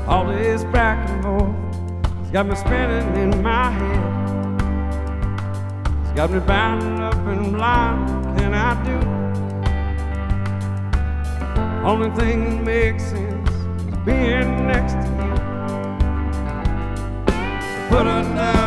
All this back and forth has got me spinning in my head. It's got me bound up and blind. What can I do? Only thing that makes sense is being next to you. Put her down.